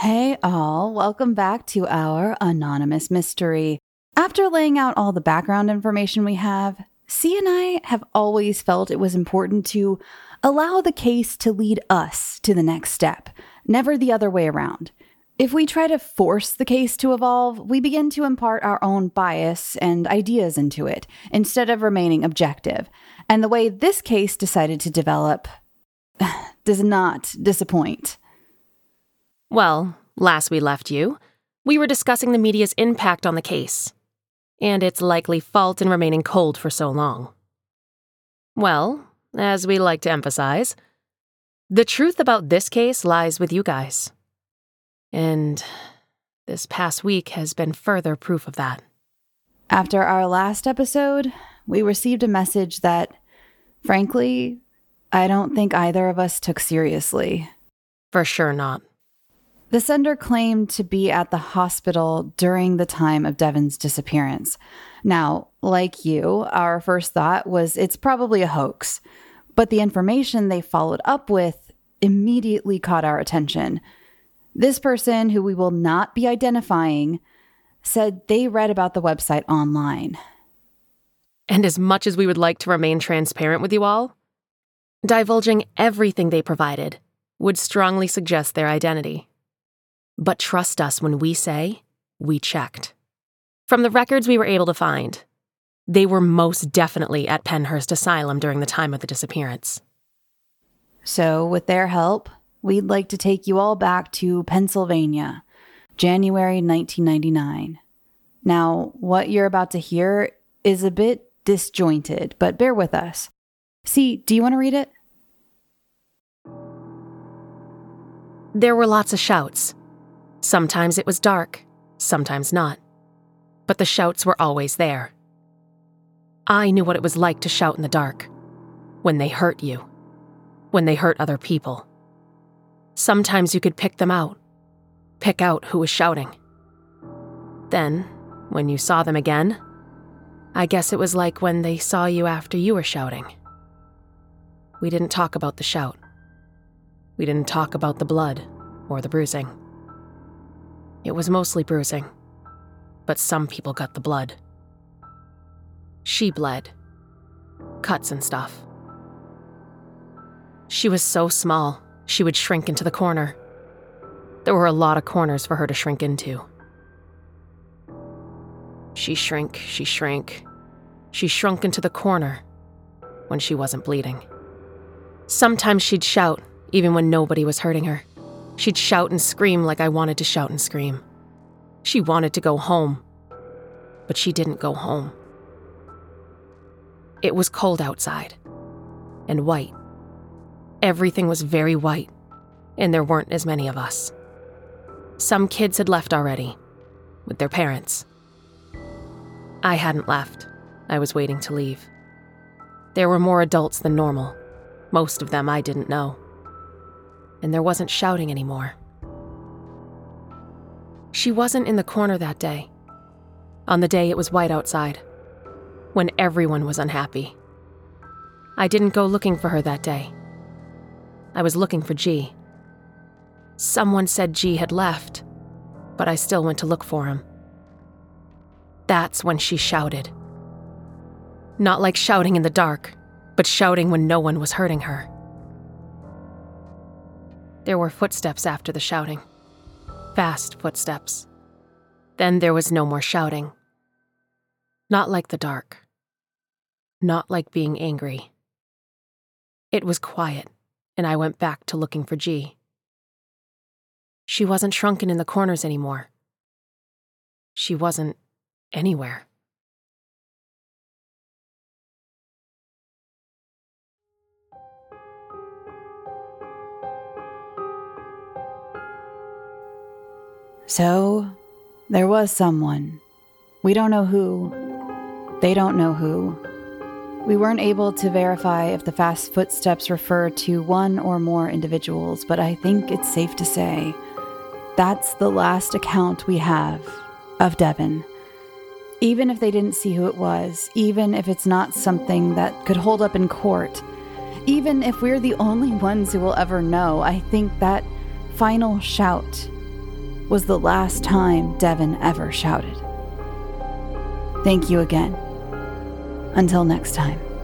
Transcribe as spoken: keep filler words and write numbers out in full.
Hey all, welcome back to our Anonymous Mystery. After laying out all the background information we have, C and I have always felt it was important to allow the case to lead us to the next step, never the other way around. If we try to force the case to evolve, we begin to impart our own bias and ideas into it, instead of remaining objective. And the way this case decided to develop does not disappoint. Well, last we left you, we were discussing the media's impact on the case, and its likely fault in remaining cold for so long. Well, as we like to emphasize, the truth about this case lies with you guys. And this past week has been further proof of that. After our last episode, we received a message that, frankly, I don't think either of us took seriously. For sure not. The sender claimed to be at the hospital during the time of Devon's disappearance. Now, like you, our first thought was it's probably a hoax, but the information they followed up with immediately caught our attention. This person, who we will not be identifying, said they read about the website online. And as much as we would like to remain transparent with you all, divulging everything they provided would strongly suggest their identity. But trust us when we say we checked. From the records we were able to find, they were most definitely at Pennhurst Asylum during the time of the disappearance. So, with their help, we'd like to take you all back to Pennsylvania, January nineteen ninety-nine. Now, what you're about to hear is a bit disjointed, but bear with us. See, do you want to read it? There were lots of shouts. Sometimes it was dark, sometimes not. But the shouts were always there. I knew what it was like to shout in the dark. When they hurt you. When they hurt other people. Sometimes you could pick them out. Pick out who was shouting. Then, when you saw them again, I guess it was like when they saw you after you were shouting. We didn't talk about the shout. We didn't talk about the blood or the bruising. It was mostly bruising, but some people got the blood. She bled. Cuts and stuff. She was so small, she would shrink into the corner. There were a lot of corners for her to shrink into. She shrank, she shrank. She shrunk into the corner when she wasn't bleeding. Sometimes she'd shout, even when nobody was hurting her. She'd shout and scream like I wanted to shout and scream. She wanted to go home, but she didn't go home. It was cold outside, and white. Everything was very white, and there weren't as many of us. Some kids had left already, with their parents. I hadn't left. I was waiting to leave. There were more adults than normal. Most of them I didn't know. And there wasn't shouting anymore. She wasn't in the corner that day. On the day it was white outside, when everyone was unhappy. I didn't go looking for her that day. I was looking for G. Someone said G had left, but I still went to look for him. That's when she shouted. Not like shouting in the dark, but shouting when no one was hurting her. There were footsteps after the shouting. Fast footsteps. Then there was no more shouting. Not like the dark. Not like being angry. It was quiet, and I went back to looking for G. She wasn't shrunken in the corners anymore. She wasn't anywhere. So, there was someone. We don't know who. They don't know who. We weren't able to verify if the fast footsteps refer to one or more individuals, but I think it's safe to say that's the last account we have of Devon. Even if they didn't see who it was, even if it's not something that could hold up in court, even if we're the only ones who will ever know, I think that final shout was the last time Devin ever shouted. Thank you again. Until next time.